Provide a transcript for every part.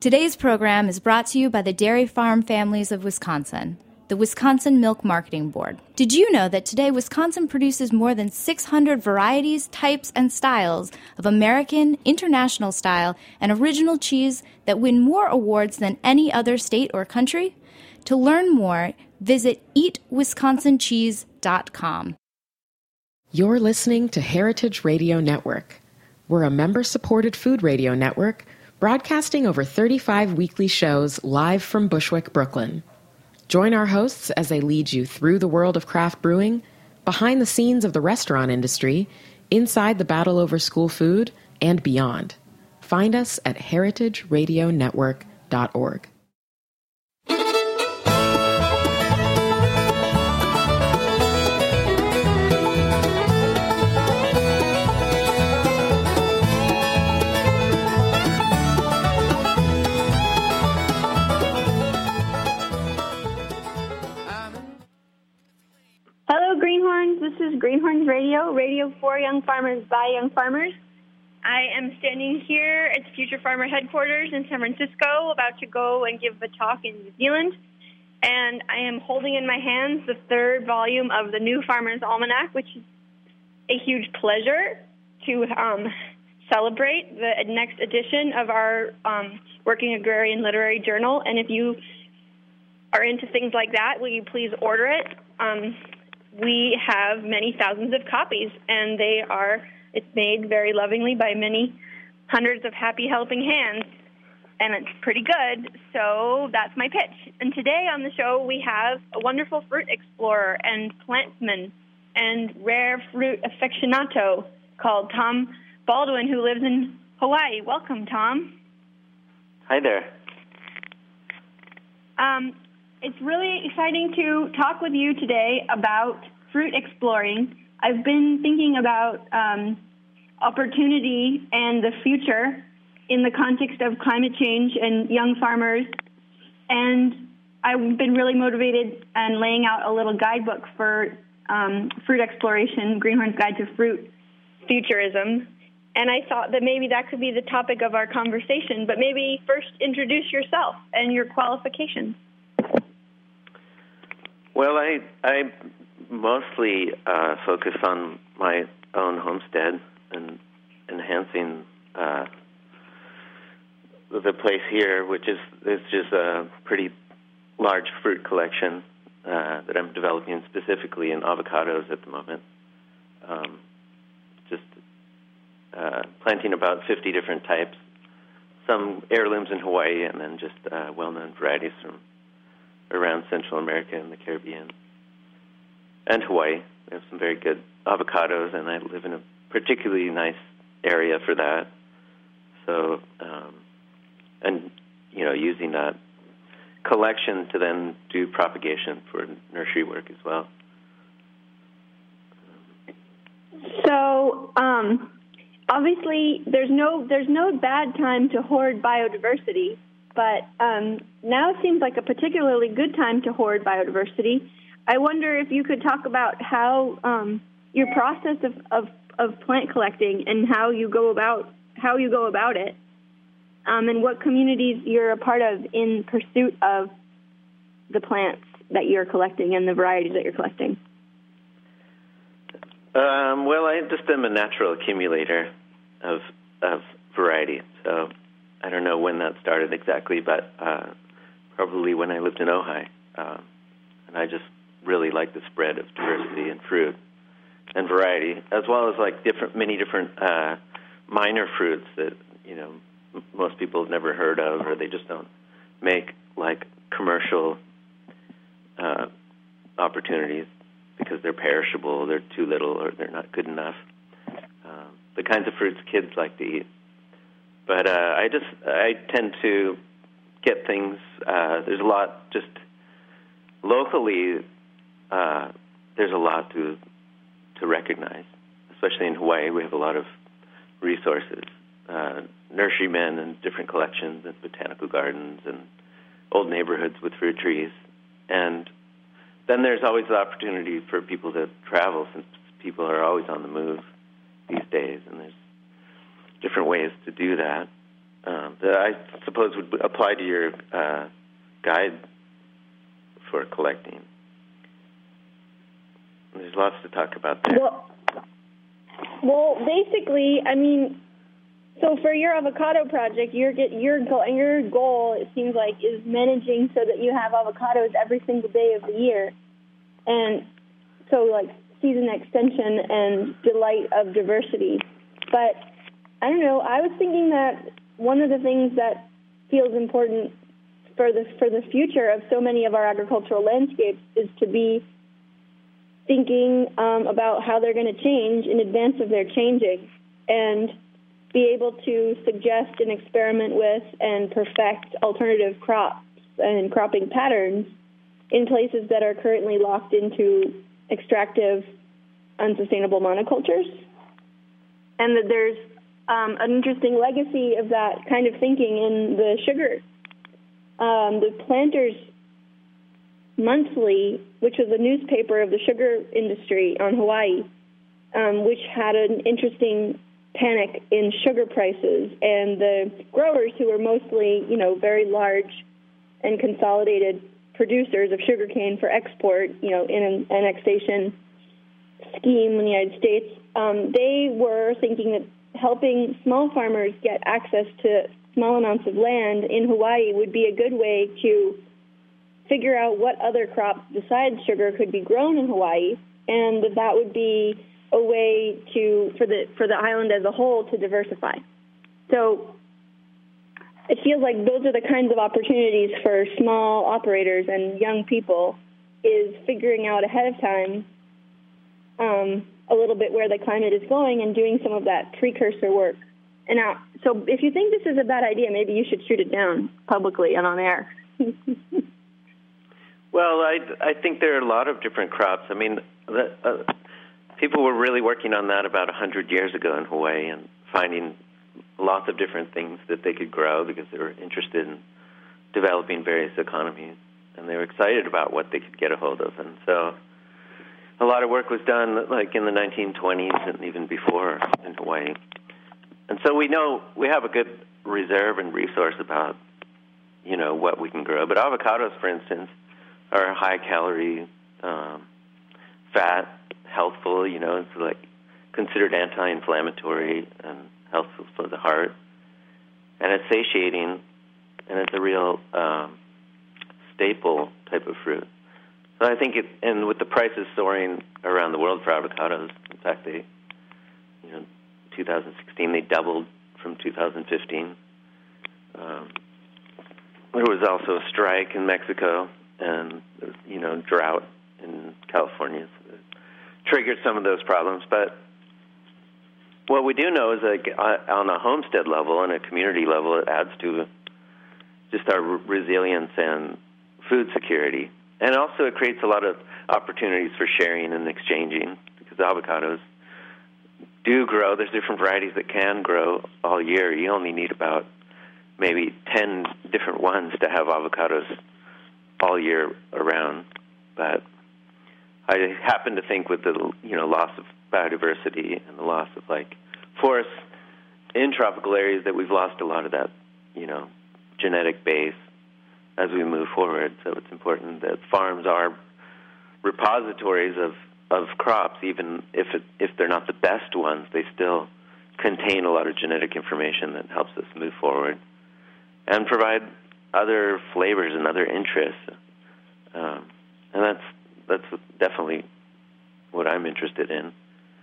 Today's program is brought to you by the Dairy Farm Families of Wisconsin, the Wisconsin Milk Marketing Board. Did you know that today Wisconsin produces more than 600 varieties, types, and styles of American, international style, and original cheese that win more awards than any other state or country? To learn more, visit eatwisconsincheese.com. You're listening to Heritage Radio Network. We're a member-supported food radio network broadcasting over 35 weekly shows live from Bushwick, Brooklyn. Join our hosts as they lead you through the world of craft brewing, behind the scenes of the restaurant industry, inside the battle over school food, and beyond. Find us at heritageradionetwork.org. Hello, Greenhorns. This is Greenhorns Radio, radio for young farmers by young farmers. I am standing here at Future Farmer headquarters in San Francisco, about to go and give a talk in New Zealand. And I am holding in my hands the third volume of the New Farmer's Almanac, which is a huge pleasure to celebrate the next edition of our Working Agrarian Literary Journal. And if you are into things like that, will you please order it? We have many thousands of copies, and it's made very lovingly by many hundreds of happy helping hands, and it's pretty good, so that's my pitch. And today on the show, we have a wonderful fruit explorer and plantsman and rare fruit aficionado called Tom Baldwin, who lives in Hawaii. Welcome, Tom. Hi there. It's really exciting to talk with you today about fruit exploring. I've been thinking about opportunity and the future in the context of climate change and young farmers, and I've been really motivated and laying out a little guidebook for fruit exploration, Greenhorn's Guide to Fruit Futurism, and I thought that maybe that could be the topic of our conversation, but maybe first introduce yourself and your qualifications. Well, I mostly focus on my own homestead and enhancing the place here, which is just a pretty large fruit collection that I'm developing specifically in avocados at the moment. Just planting about 50 different types, some heirlooms in Hawaii, and then just well-known varieties from around Central America and the Caribbean and Hawaii. We have some very good avocados, and I live in a particularly nice area for that. So, using that collection to then do propagation for nursery work as well. So, obviously, there's no bad time to hoard biodiversity. But now seems like a particularly good time to hoard biodiversity. I wonder if you could talk about how your process of plant collecting and how you go about it, and what communities you're a part of in pursuit of the plants that you're collecting and the varieties that you're collecting. Well, I just am a natural accumulator of variety, so I don't know when that started exactly, but probably when I lived in Ojai. And I just really like the spread of diversity in fruit and variety, as well as many different minor fruits that, most people have never heard of, or they just don't make commercial opportunities because they're perishable, they're too little, or they're not good enough. The kinds of fruits kids like to eat. But I tend to get things, there's a lot just locally, there's a lot to recognize, especially in Hawaii. We have a lot of resources, nurserymen and different collections and botanical gardens and old neighborhoods with fruit trees. And then there's always the opportunity for people to travel, since people are always on the move these days, and there's different ways to do that. that I suppose would apply to your guide for collecting. There's lots to talk about there. Well, basically, I mean, so for your avocado project, your goal, it seems like, is managing so that you have avocados every single day of the year. And so, like, season extension and delight of diversity. But, I don't know, I was thinking that one of the things that feels important for the future of so many of our agricultural landscapes is to be thinking about how they're going to change in advance of their changing, and be able to suggest and experiment with and perfect alternative crops and cropping patterns in places that are currently locked into extractive, unsustainable monocultures. And that there's an interesting legacy of that kind of thinking in the sugar. The Planters Monthly, which was a newspaper of the sugar industry on Hawaii, which had an interesting panic in sugar prices, and the growers, who were mostly, very large and consolidated producers of sugarcane for export, in an annexation scheme in the United States, they were thinking that helping small farmers get access to small amounts of land in Hawaii would be a good way to figure out what other crops besides sugar could be grown in Hawaii, and that would be a way for the island as a whole to diversify. So it feels like those are the kinds of opportunities for small operators and young people, is figuring out ahead of time a little bit where the climate is going and doing some of that precursor work. And so if you think this is a bad idea, maybe you should shoot it down publicly and on air. Well, I think there are a lot of different crops. I mean, people were really working on that about 100 years ago in Hawaii, and finding lots of different things that they could grow because they were interested in developing various economies, and they were excited about what they could get a hold of. And so a lot of work was done, like in the 1920s and even before, in Hawaii. And so we know we have a good reserve and resource about, what we can grow. But avocados, for instance, are high-calorie, fat, healthful, it's like considered anti-inflammatory and healthful for the heart. And it's satiating, and it's a real staple type of fruit. So I think and with the prices soaring around the world for avocados, in fact, 2016, they doubled from 2015. There was also a strike in Mexico, and drought in California, so it triggered some of those problems. But what we do know is that on a homestead level and a community level, it adds to just our resilience and food security. And also it creates a lot of opportunities for sharing and exchanging, because avocados do grow. There's different varieties that can grow all year. You only need about maybe 10 different ones to have avocados all year around. But I happen to think with the loss of biodiversity and the loss of forests in tropical areas, that we've lost a lot of that genetic base as we move forward. So it's important that farms are repositories of crops, even if they're not the best ones. They still contain a lot of genetic information that helps us move forward and provide other flavors and other interests. And that's definitely what I'm interested in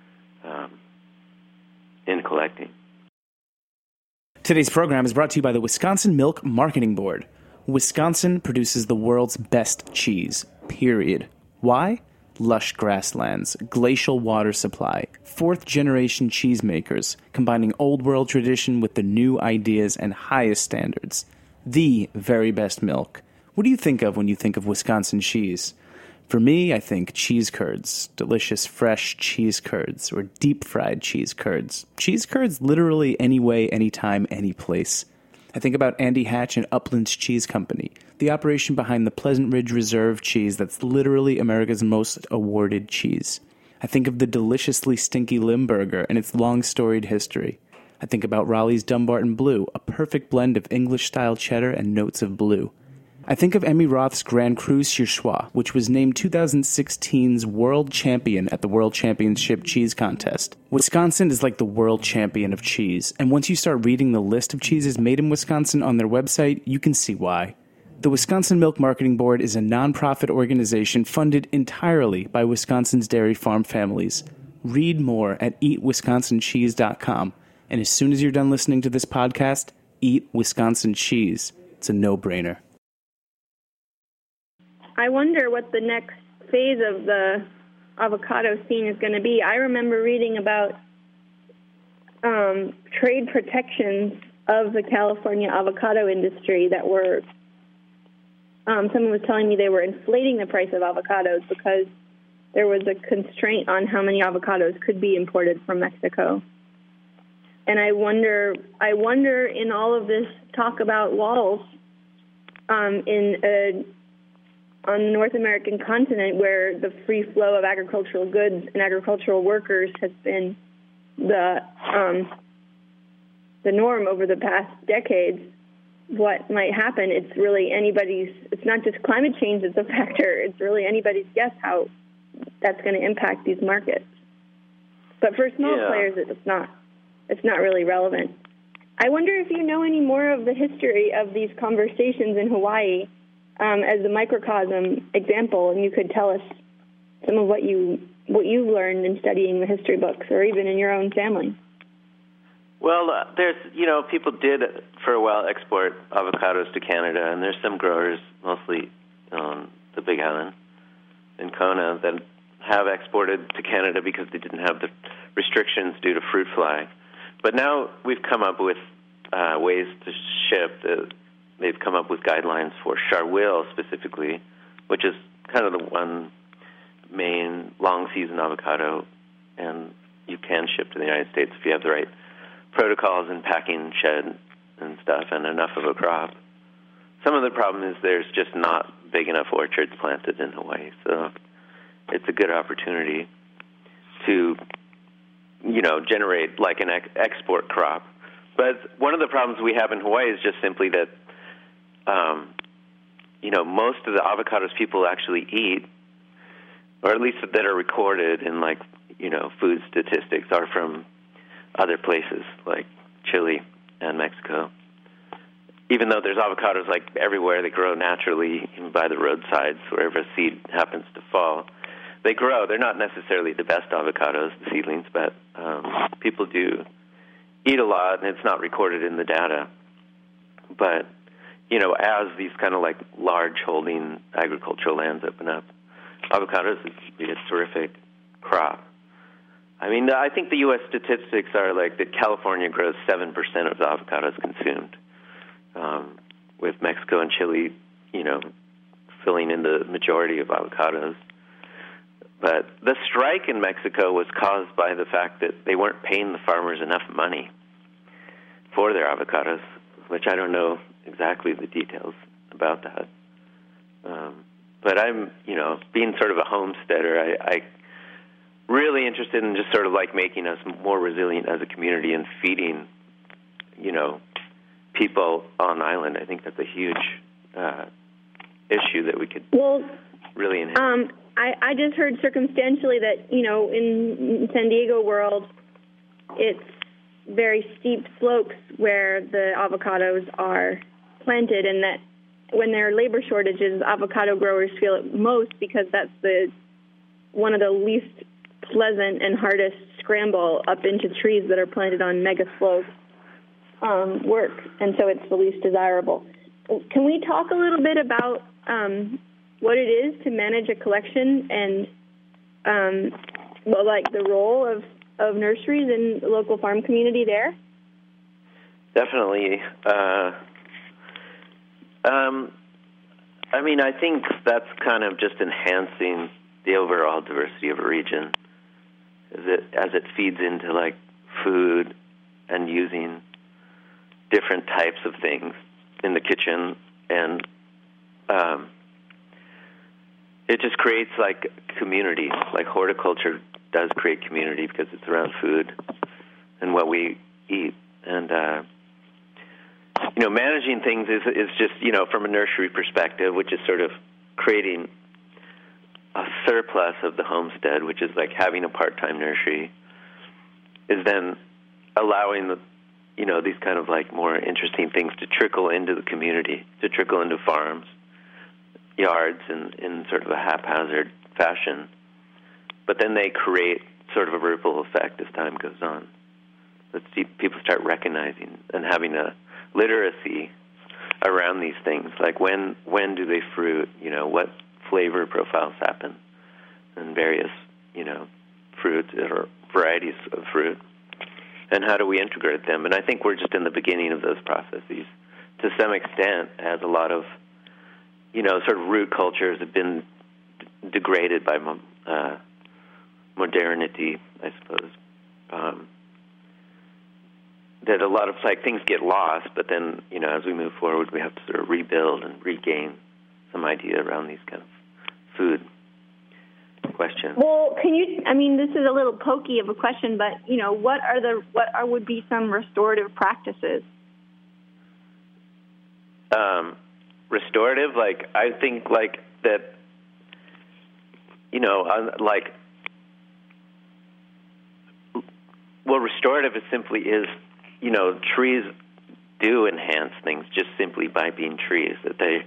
collecting. Today's program is brought to you by the Wisconsin Milk Marketing Board. Wisconsin produces the world's best cheese, period. Why? Lush grasslands, glacial water supply, fourth-generation cheesemakers, combining old-world tradition with the new ideas and highest standards. The very best milk. What do you think of when you think of Wisconsin cheese? For me, I think cheese curds, delicious fresh cheese curds, or deep-fried cheese curds. Cheese curds literally any way, anytime, any place. I think about Andy Hatch and Upland's Cheese Company, the operation behind the Pleasant Ridge Reserve cheese that's literally America's most awarded cheese. I think of the deliciously stinky Limburger and its long-storied history. I think about Raleigh's Dumbarton Blue, a perfect blend of English-style cheddar and notes of blue. I think of Emmy Roth's Grand Cru Surchoix, which was named 2016's World Champion at the World Championship Cheese Contest. Wisconsin is like the world champion of cheese, and once you start reading the list of cheeses made in Wisconsin on their website, you can see why. The Wisconsin Milk Marketing Board is a nonprofit organization funded entirely by Wisconsin's dairy farm families. Read more at eatwisconsincheese.com, and as soon as you're done listening to this podcast, eat Wisconsin cheese. It's a no-brainer. I wonder what the next phase of the avocado scene is going to be. I remember reading about trade protections of the California avocado industry that were, someone was telling me they were inflating the price of avocados because there was a constraint on how many avocados could be imported from Mexico. And I wonder in all of this talk about walls on the North American continent, where the free flow of agricultural goods and agricultural workers has been the norm over the past decades, what might happen? It's really it's not just climate change that's a factor. It's really anybody's guess how that's going to impact these markets. But for small players, it's not really relevant. I wonder if you know any more of the history of these conversations in Hawaii as a microcosm example, and you could tell us some of what you've learned in studying the history books, or even in your own family. Well, there's, people did for a while export avocados to Canada, and there's some growers, mostly on the Big Island in Kona, that have exported to Canada because they didn't have the restrictions due to fruit fly. But now we've come up with ways to ship. They've come up with guidelines for Charwil specifically, which is kind of the one main long-season avocado, and you can ship to the United States if you have the right protocols and packing shed and stuff and enough of a crop. Some of the problem is there's just not big enough orchards planted in Hawaii, so it's a good opportunity to, generate like an export crop. But one of the problems we have in Hawaii is just simply that most of the avocados people actually eat, or at least that are recorded in food statistics, are from other places like Chile and Mexico. Even though there's avocados everywhere, they grow naturally by the roadsides wherever a seed happens to fall. They grow. They're not necessarily the best avocados, the seedlings, but people do eat a lot, and it's not recorded in the data. But as these kind of large holding agricultural lands open up, avocados would be a terrific crop. I mean, I think the U.S. statistics are that California grows 7% of the avocados consumed, with Mexico and Chile, filling in the majority of avocados. But the strike in Mexico was caused by the fact that they weren't paying the farmers enough money for their avocados, which I don't know exactly the details about that. But I'm, being sort of a homesteader, I really interested in just sort of making us more resilient as a community and feeding, people on island. I think that's a huge issue that we could really enhance. I just heard circumstantially that, in San Diego world, it's very steep slopes where the avocados are planted, and that when there are labor shortages, avocado growers feel it most because that's one of the least pleasant and hardest scramble up into trees that are planted on mega slopes work, and so it's the least desirable. Can we talk a little bit about what it is to manage a collection and the role of nurseries in the local farm community there? Definitely. I think that's kind of just enhancing the overall diversity of a region as it feeds into food and using different types of things in the kitchen, and it just creates community. Horticulture does create community because it's around food and what we eat. And managing things is just, from a nursery perspective, which is sort of creating a surplus of the homestead, which is like having a part-time nursery, is then allowing these kind of like more interesting things to trickle into the community, to trickle into farms, yards in sort of a haphazard fashion. But then they create sort of a ripple effect as time goes on. Let's see, people start recognizing and having a literacy around these things, like when do they fruit, what flavor profiles happen, and various, fruits or varieties of fruit, and how do we integrate them. And I think we're just in the beginning of those processes. To some extent, as a lot of, sort of root cultures have been degraded by modernity, I suppose. That a lot of things get lost, but then, as we move forward, we have to sort of rebuild and regain some idea around these kind of food questions. Well, this is a little pokey of a question, but, what would be some restorative practices? Restorative, I think, that, restorative trees do enhance things just simply by being trees, that they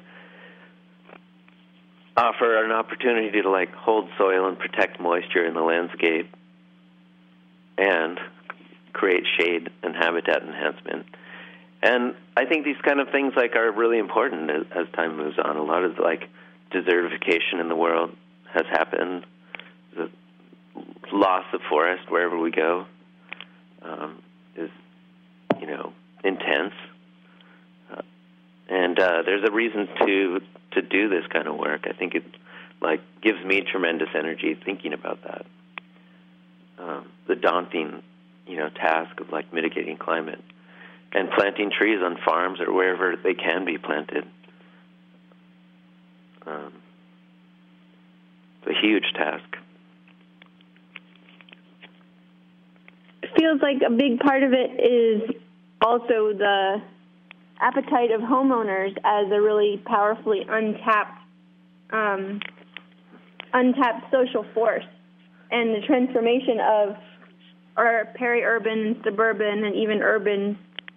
offer an opportunity to hold soil and protect moisture in the landscape and create shade and habitat enhancement. And I think these kind of things are really important as time moves on. A lot of desertification in the world has happened. The loss of forest wherever we go is intense. And there's a reason to do this kind of work. I think it gives me tremendous energy thinking about that. The daunting task of mitigating climate and planting trees on farms or wherever they can be planted. It's a huge task. It feels like a big part of it is also the appetite of homeowners as a really powerfully untapped social force, and the transformation of our peri-urban, suburban, and even urban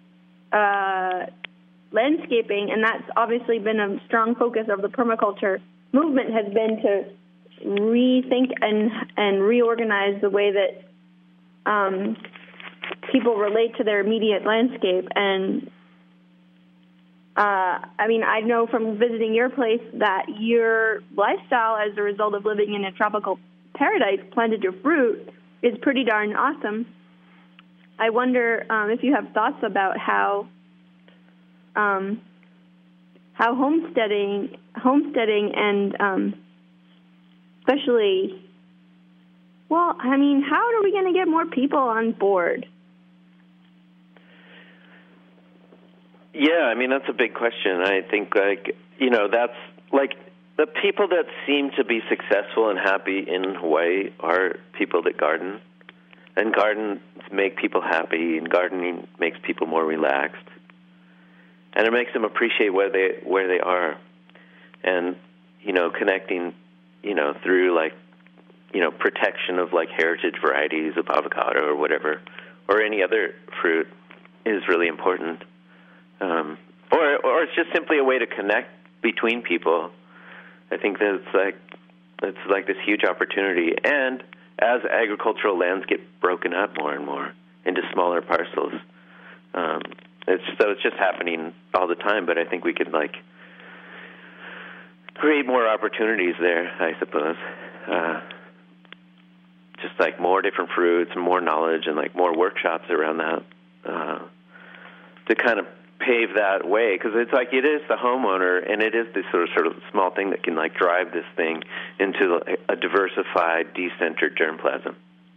landscaping, and that's obviously been a strong focus of the permaculture movement, has been to rethink and reorganize the way that people relate to their immediate landscape. And I know from visiting your place that your lifestyle as a result of living in a tropical paradise planted to fruit is pretty darn awesome. I wonder if you have thoughts about how homesteading and especially, how are we going to get more people on board? Yeah, that's a big question. I think, that's the people that seem to be successful and happy in Hawaii are people that garden. And gardens make people happy, and gardening makes people more relaxed. And it makes them appreciate where they are. And, connecting, through, protection of, heritage varieties of avocado or whatever, or any other fruit is really important. Or it's just simply a way to connect between people. I think that it's this huge opportunity. And as agricultural lands get broken up more and more into smaller parcels, it's just happening all the time. But I think we could create more opportunities there, I suppose. Just more different fruits and more knowledge and more workshops around that to kind of pave that way, because it's it is the homeowner, and it is this sort of small thing that can drive this thing into a diversified, decentered germplasm.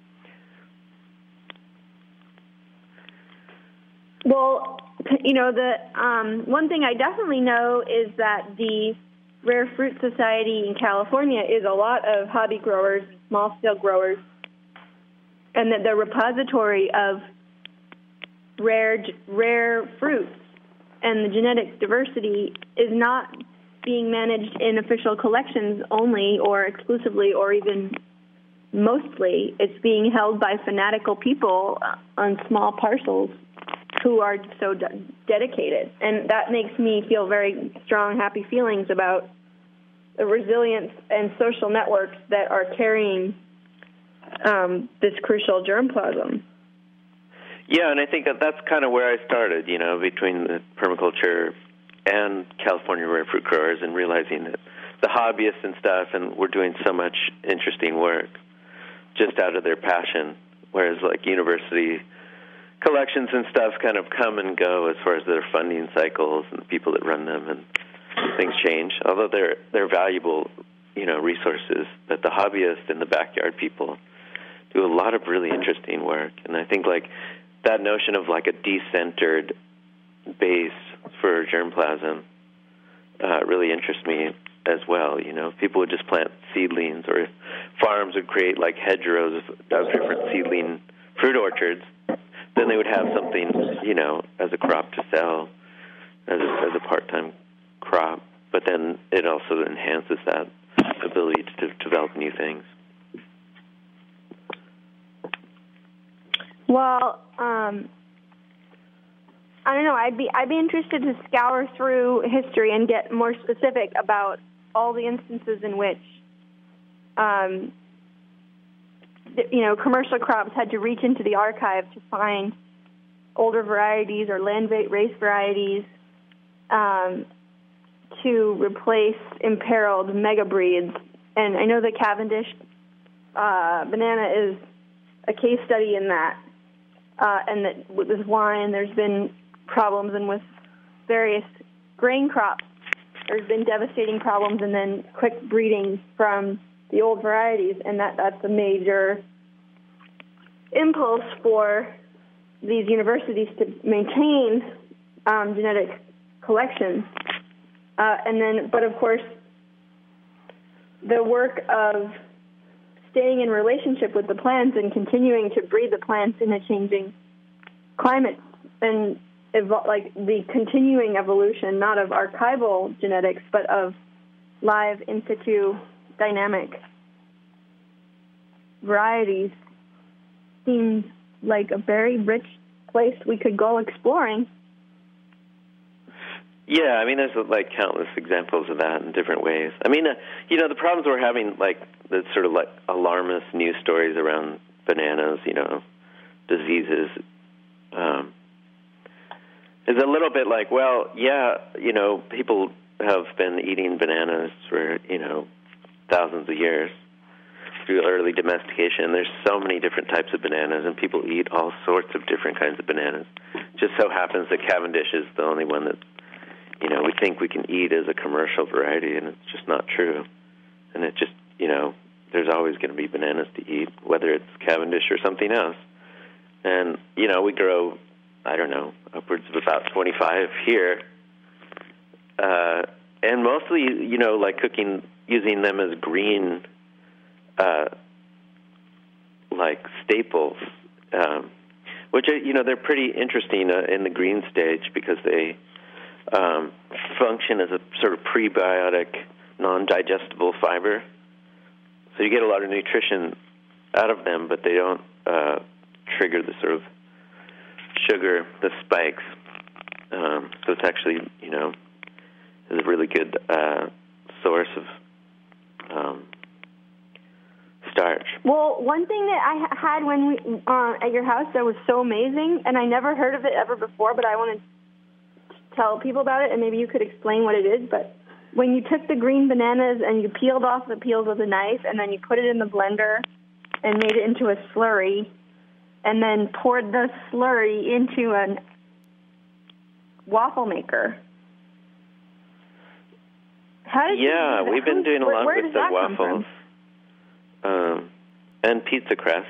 Well, the one thing I definitely know is that the Rare Fruit Society in California is a lot of hobby growers, small-scale growers, and that the repository of rare fruits, and the genetic diversity is not being managed in official collections only or exclusively or even mostly. It's being held by fanatical people on small parcels who are so dedicated. And that makes me feel very strong, happy feelings about the resilience and social networks that are carrying this crucial germplasm. Yeah, and I think that's kind of where I started, between the permaculture and California rare fruit growers, and realizing that the hobbyists and stuff, and we're doing so much interesting work just out of their passion, whereas like university collections and stuff kind of come and go as far as their funding cycles and the people that run them, and things change. Although they're valuable, resources, but the hobbyists and the backyard people do a lot of really interesting work. And I think like that notion of like a decentered base for germplasm really interests me as well. People would just plant seedlings, or if farms would create like hedgerows of different seedling fruit orchards, then they would have something, as a crop to sell, as a part-time crop. But then it also enhances that ability to develop new things. Well, I don't know. I'd be interested to scour through history and get more specific about all the instances in which, commercial crops had to reach into the archive to find older varieties or land-race varieties to replace imperiled mega breeds. And I know the Cavendish banana is a case study in that. And that with wine, there's been problems, and with various grain crops, there's been devastating problems, and then quick breeding from the old varieties, and that's a major impulse for these universities to maintain genetic collections. But of course, the work of staying in relationship with the plants and continuing to breed the plants in a changing climate, and the continuing evolution, not of archival genetics, but of live in situ dynamic varieties, seems like a very rich place we could go exploring. Yeah, there's like countless examples of that in different ways. The problems we're having, like the sort of like alarmist news stories around bananas, diseases, is a little bit like, well, yeah, people have been eating bananas for, thousands of years through early domestication. There's so many different types of bananas, and people eat all sorts of different kinds of bananas. Just so happens that Cavendish is the only one that we think we can eat as a commercial variety, and it's just not true. And it just, there's always going to be bananas to eat, whether it's Cavendish or something else. And, we grow, I don't know, upwards of about 25 here. And mostly, like cooking, using them as green, like staples, which are, they're pretty interesting in the green stage because they function as a sort of prebiotic, non-digestible fiber. So you get a lot of nutrition out of them, but they don't trigger the sort of sugar, the spikes. So it's actually, is a really good source of starch. Well, one thing that I had when we at your house that was so amazing, and I never heard of it ever before, but I want to tell people about it, and maybe you could explain what it is. But when you took the green bananas and you peeled off the peels with a knife, and then you put it in the blender and made it into a slurry, and then poured the slurry into a waffle maker. How did we've been doing a lot with the waffles and pizza crust,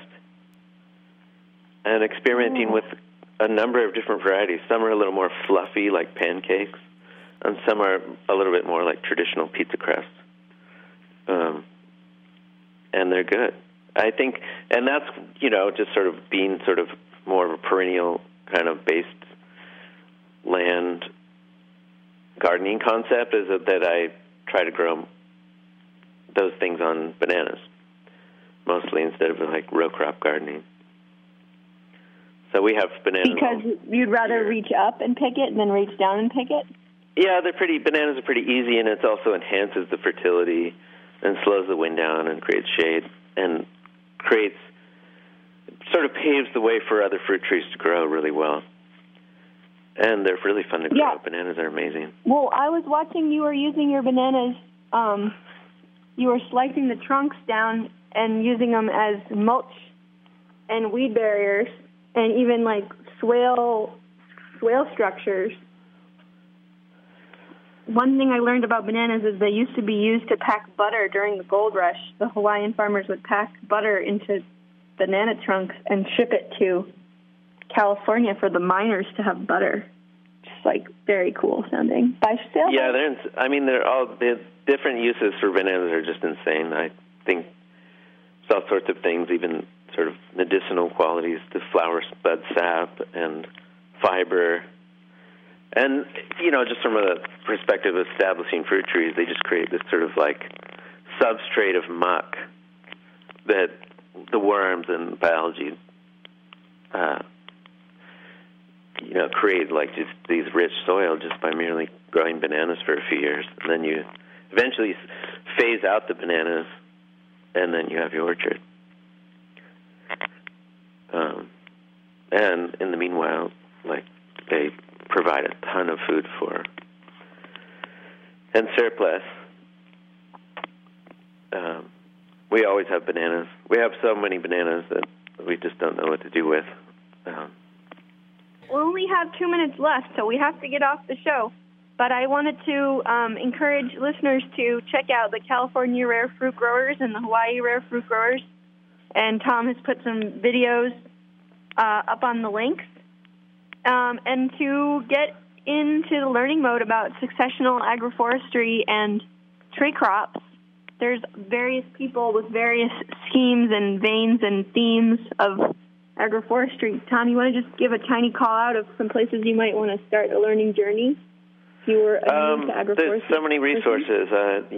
and experimenting with a number of different varieties. Some are a little more fluffy, like pancakes, and some are a little bit more like traditional pizza crust. And they're good, I think. And that's, just sort of being sort of more of a perennial kind of based land gardening concept is that I try to grow those things on bananas, mostly, instead of like row crop gardening. So we have bananas. Because you'd rather reach up and pick it than reach down and pick it? Yeah, bananas are pretty easy, and it also enhances the fertility and slows the wind down and creates shade and sort of paves the way for other fruit trees to grow really well. And they're really fun to grow. Yeah. Bananas are amazing. Well, I was watching you were using your bananas. You were slicing the trunks down and using them as mulch and weed barriers and even like swale structures. One thing I learned about bananas is they used to be used to pack butter during the gold rush. The Hawaiian farmers would pack butter into banana trunks and ship it to California for the miners to have butter. Just like very cool sounding. By sale? Yeah, the different uses for bananas are just insane. I think there's all sorts of things, even sort of medicinal qualities to flower bud sap and fiber. And, just from a perspective of establishing fruit trees, they just create this sort of like substrate of muck that the worms and biology, create like just these rich soil just by merely growing bananas for a few years. And then you eventually phase out the bananas, and then you have your orchard. And in the meanwhile, like, they provide a ton of food and surplus. We always have bananas. We have so many bananas that we just don't know what to do with. We only have 2 minutes left, so we have to get off the show. But I wanted to encourage listeners to check out the California Rare Fruit Growers and the Hawaii Rare Fruit Growers. And Tom has put some videos up on the links. And to get into the learning mode about successional agroforestry and tree crops, there's various people with various schemes and veins and themes of agroforestry. Tom, you want to just give a tiny call out of some places you might want to start a learning journey? If you were new to agroforestry. There's so many resources.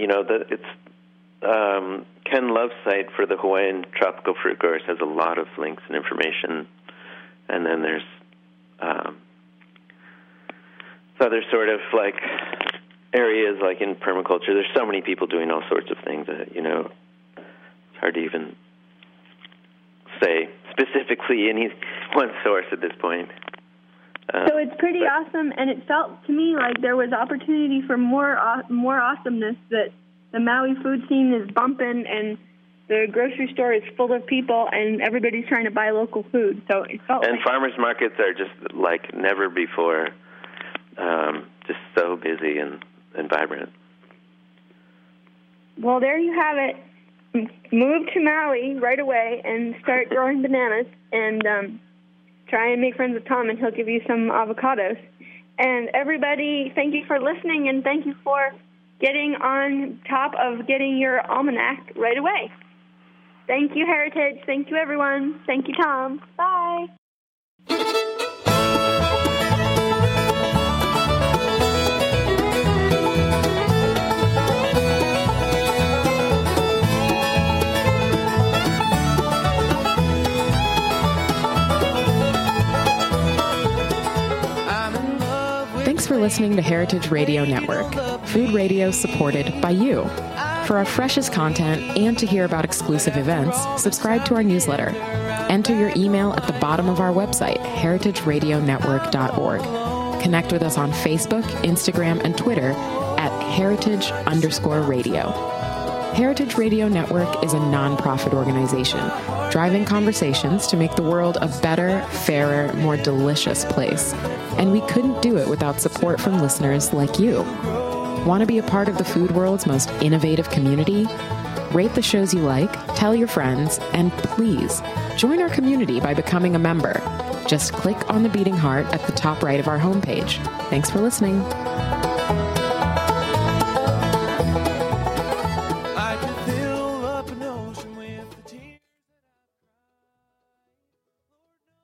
Ken Love's site for the Hawaiian Tropical Fruit Growers has a lot of links and information. And then there's other sort of like areas like in permaculture. There's so many people doing all sorts of things that, it's hard to even say specifically any one source at this point. So it's pretty awesome, and it felt to me like there was opportunity for more awesomeness, that the Maui food scene is bumping and the grocery store is full of people and everybody's trying to buy local food. So it felt and farmers markets are just like never before, just so busy and vibrant. Well, there you have it. Move to Maui right away and start growing bananas, and try and make friends with Tom, and he'll give you some avocados. And everybody, thank you for listening, and thank you for getting on top of getting your almanac right away. Thank you, Heritage. Thank you, everyone. Thank you, Tom. Bye. Thanks for listening to Heritage Radio Network, food radio supported by you. For our freshest content and to hear about exclusive events, subscribe to our newsletter. Enter your email at the bottom of our website, heritageradionetwork.org. Connect with us on Facebook, Instagram, and Twitter at heritage_radio. Heritage Radio Network is a nonprofit organization driving conversations to make the world a better, fairer, more delicious place. And we couldn't do it without support from listeners like you. Want to be a part of the food world's most innovative community? Rate the shows you like, tell your friends, and please join our community by becoming a member. Just click on the beating heart at the top right of our homepage. Thanks for listening.